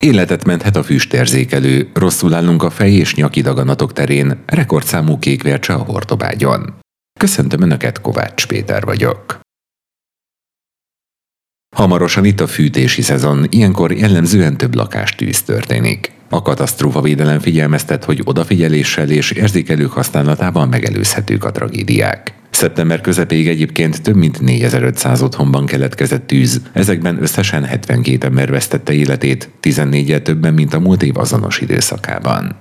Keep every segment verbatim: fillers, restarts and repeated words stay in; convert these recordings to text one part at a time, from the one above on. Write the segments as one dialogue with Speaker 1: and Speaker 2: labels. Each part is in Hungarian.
Speaker 1: Életet menthet a füstérzékelő, rosszul állunk a fej- és nyaki daganatok terén, rekordszámú kékvércse a Hortobágyon. Köszöntöm Önöket, Kovács Péter vagyok. Hamarosan itt a fűtési szezon, ilyenkor jellemzően több lakástűz történik. A katasztrófavédelem figyelmeztet, hogy odafigyeléssel és érzékelők használatával megelőzhetők a tragédiák. Szeptember közepéig egyébként több mint négyezer-ötszáz otthonban keletkezett tűz, ezekben összesen hetvenkét ember vesztette életét, tizennégyel többen, mint a múlt év azonos időszakában.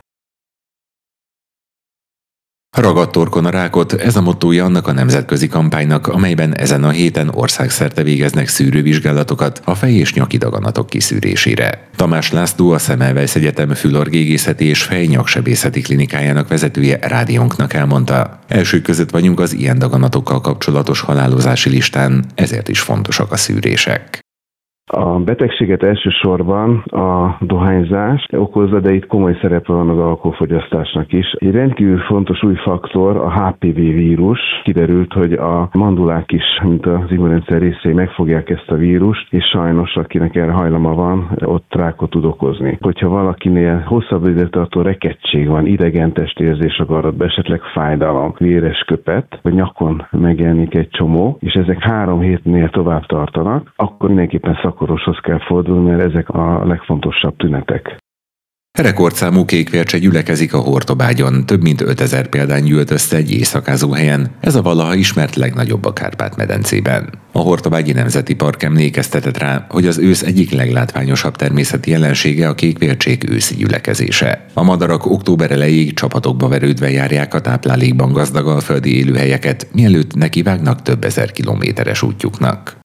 Speaker 1: Ragadt torkon a rákot, ez a mottója annak a nemzetközi kampánynak, amelyben ezen a héten országszerte végeznek szűrővizsgálatokat a fej- és nyaki daganatok kiszűrésére. Tamás László, a Semmelweis Egyetem fülorgégészeti és fej-nyaksebészeti klinikájának vezetője rádiónknak elmondta, elsők között vagyunk az ilyen daganatokkal kapcsolatos halálozási listán, ezért is fontosak a szűrések.
Speaker 2: A betegséget elsősorban a dohányzás okozza, de itt komoly szerepe van az alkoholfogyasztásnak is. Egy rendkívül fontos új faktor a há pé vé vírus. Kiderült, hogy a mandulák is, mint az immunrendszer részei megfogják ezt a vírust, és sajnos akinek erre hajlama van, ott rákot tud okozni. Hogyha valakinél hosszabb időt tartó rekettség van, idegen testérzés a garatban, esetleg fájdalom, véres köpet, vagy nyakon megjelenik egy csomó, és ezek három hétnél tovább tartanak, akkor mindenképpen szakorvoshoz kell fordulni, mert ezek a legfontosabb tünetek.
Speaker 1: Rekordszámú kékvércse gyülekezik a Hortobágyon, több mint ötezer példány gyűlt össze egy éjszakázó helyen, ez a valaha ismert legnagyobb a Kárpát-medencében. A Hortobágyi Nemzeti Park emlékeztetett rá, hogy az ősz egyik leglátványosabb természeti jelensége a kékvércsék őszi gyülekezése. A madarak október elejéig csapatokba verődve járják a táplálékban gazdag alföldi élőhelyeket, mielőtt nekivágnak több ezer kilométeres útjuknak.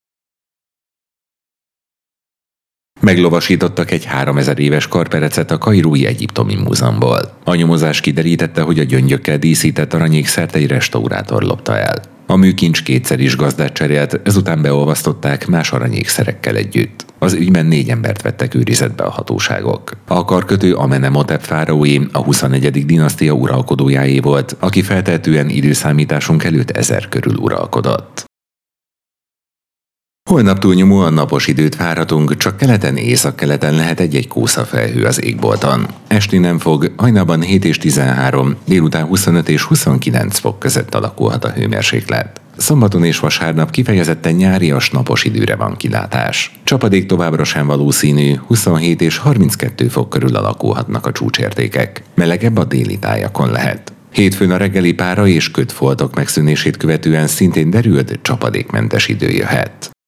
Speaker 1: Meglovasítottak egy háromezer éves karperecet a Kairói Egyiptomi Múzeumból. A nyomozás kiderítette, hogy a gyöngyökkel díszített aranyékszert egy restaurátor lopta el. A műkincs kétszer is gazdát cserélt, ezután beolvasztották más aranyékszerekkel együtt. Az ügyben négy embert vettek őrizetbe a hatóságok. A karkötő Amenemhotep fáraói, a huszonegyedik dinasztia uralkodójáé volt, aki feltehetően időszámításunk előtt ezer körül uralkodott. Holnap túlnyomóan napos időt várhatunk, csak keleten, északkeleten lehet egy-egy kószafelhő az égbolton. Esni nem fog, hajnalban hét és tizenhárom, délután huszonöt és huszonkilenc fok között alakulhat a hőmérséklet. Szombaton és vasárnap kifejezetten nyárias napos időre van kilátás. Csapadék továbbra sem valószínű, huszonhét és harminckettő fok körül alakulhatnak a csúcsértékek. Melegebb a déli tájakon lehet. Hétfőn a reggeli pára és ködfoltok megszűnését követően szintén derült, csapadékmentes idő jöhet.